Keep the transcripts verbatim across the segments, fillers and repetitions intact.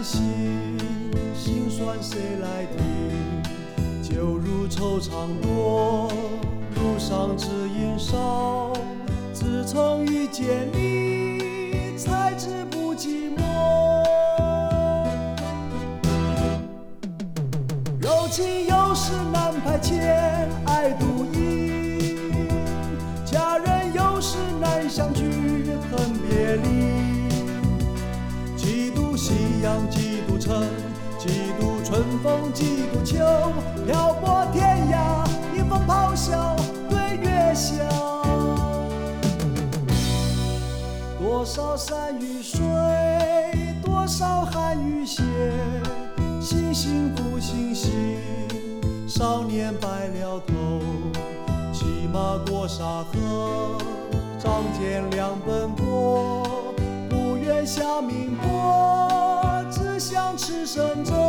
难行，心酸谁来听？就如惆怅多，路上只因少。自从遇见你，才知不寂寞。柔情有时难排遣，爱独饮。家人有时难相聚，恨别离。几度夕阳几度晨，几度春风几度秋。漂泊天涯，迎风咆哮，对月笑。多少山与水，多少汗与血，星星复星星，少年白了头。骑马过沙河，仗剑两奔波。不愿下明波，只想赤身舟。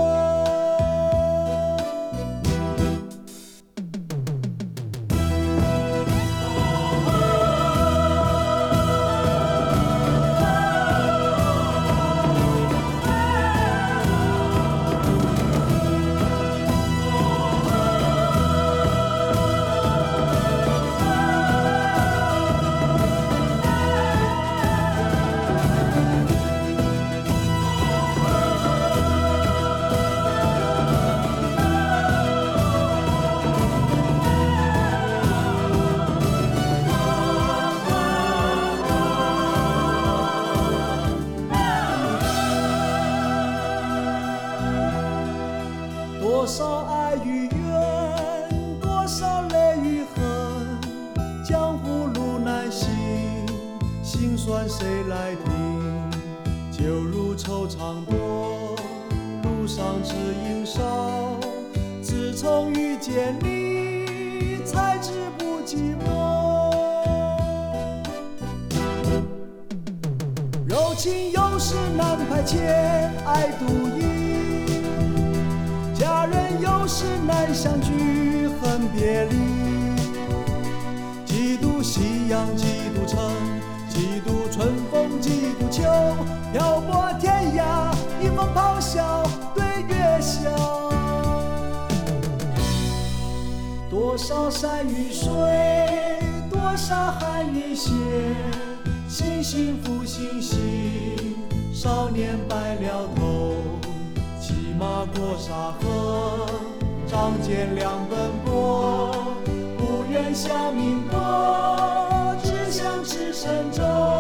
多少爱与怨，多少泪与恨，江湖路难行，心酸谁来听？就如惆怅多，路上只因少。自从遇见你，才知不寂寞。柔情有时难排遣，爱独饮。家人有时难相聚，恨别离。几度夕阳几度晨，几度春风几度秋。漂泊天涯，迎风咆哮，对月笑。多少山与水，多少汗与血，星星复星星，少年白了头。骑马过沙河，仗剑两奔波。不愿下明波，只想赤身舟。